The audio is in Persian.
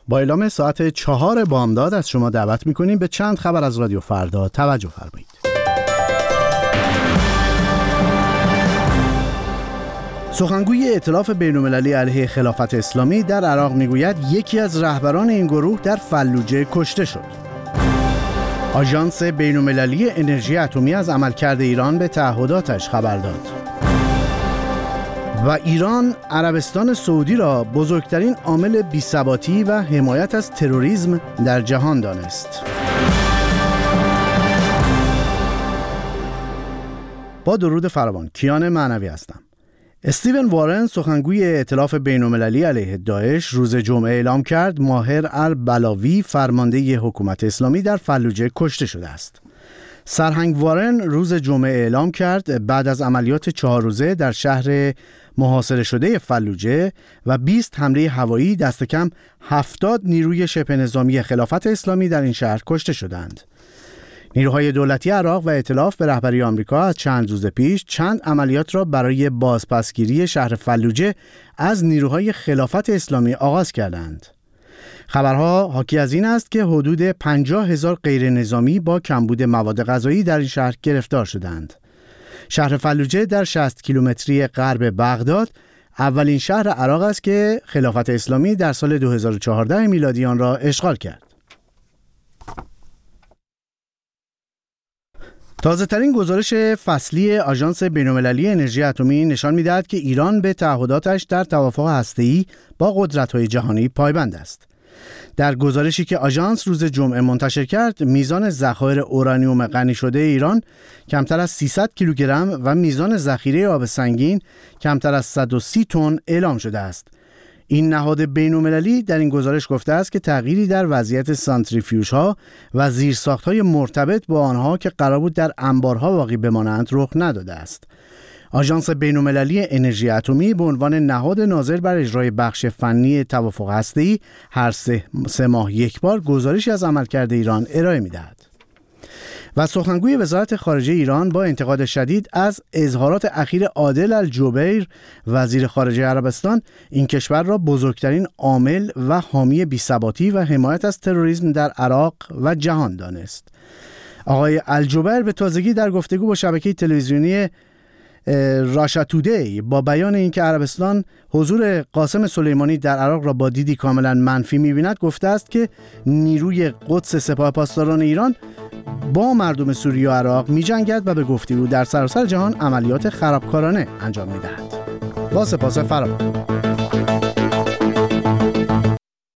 با اعلام ساعت 4 بامداد از شما دعوت می‌کنیم به چند خبر از رادیو فردا توجه فرمایید. سخنگوی ائتلاف بین‌المللی علیه خلافت اسلامی در عراق میگوید یکی از رهبران این گروه در فلوجه کشته شد. آژانس بین‌المللی انرژی اتمی از عملکرد ایران به تعهداتش خبر داد. و ایران عربستان سعودی را بزرگترین عامل بی‌ثباتی و حمایت از تروریسم در جهان دانست. با درود فراوان، کیان معنوی هستم. استیون وارن، سخنگوی ائتلاف بین‌المللی علیه داعش، روز جمعه اعلام کرد ماهر البلاوی، فرمانده حکومت اسلامی، در فلوجه کشته شده است. سرهنگ وارن روز جمعه اعلام کرد بعد از عملیات 4 روزه در شهر محاصره شده فلوجه و 20 حمله هوایی، دست کم 70 نیروی شبه نظامی خلافت اسلامی در این شهر کشته شدند. نیروهای دولتی عراق و ائتلاف به رهبری آمریکا از چند روز پیش چند عملیات را برای بازپسگیری شهر فلوجه از نیروهای خلافت اسلامی آغاز کردند. خبرها حاکی از این است که حدود 50,000 غیر نظامی با کمبود مواد غذایی در این شهر گرفتار شدند. شهر فلوجه در 60 کیلومتری غرب بغداد اولین شهر عراق است که خلافت اسلامی در سال 2014 میلادی آن را اشغال کرد. تازه‌ترین گزارش فصلی آژانس بین‌المللی انرژی اتمی نشان می‌دهد که ایران به تعهداتش در توافق هسته‌ای با قدرت‌های جهانی پایبند است. در گزارشی که آژانس روز جمعه منتشر کرد، میزان ذخایر اورانیوم غنی شده ایران کمتر از 300 کیلوگرم و میزان ذخیره آب سنگین کمتر از 130 تن اعلام شده است. این نهاد بین‌المللی در این گزارش گفته است که تغییری در وضعیت سانتریفیوژها و زیرساخت‌های مرتبط با آنها که قرار بود در انبارها باقی بمانند رخ نداده است. آژانس بین‌المللی انرژی اتمی به عنوان نهاد ناظر بر اجرای بخش فنی توافق هسته‌ای هر 3 ماه یک بار گزارشی از عملکرد ایران ارائه می‌دهد. و سخنگوی وزارت خارجه ایران با انتقاد شدید از اظهارات اخیر عادل الجبیر، وزیر خارجه عربستان، این کشور را بزرگترین عامل و حامی بی‌ثباتی و حمایت از تروریسم در عراق و جهان دانست. آقای الجبیر به تازگی در گفتگو با شبکه تلویزیونی راشا تودی با بیان اینکه عربستان حضور قاسم سلیمانی در عراق را با دیدی کاملا منفی می‌بیند، گفته است که نیروی قدس سپاه پاسداران ایران با مردم سوریه و عراق می‌جنگد و به گفته او در سراسر جهان عملیات خرابکارانه انجام می‌دهد. با سپاس فراوان.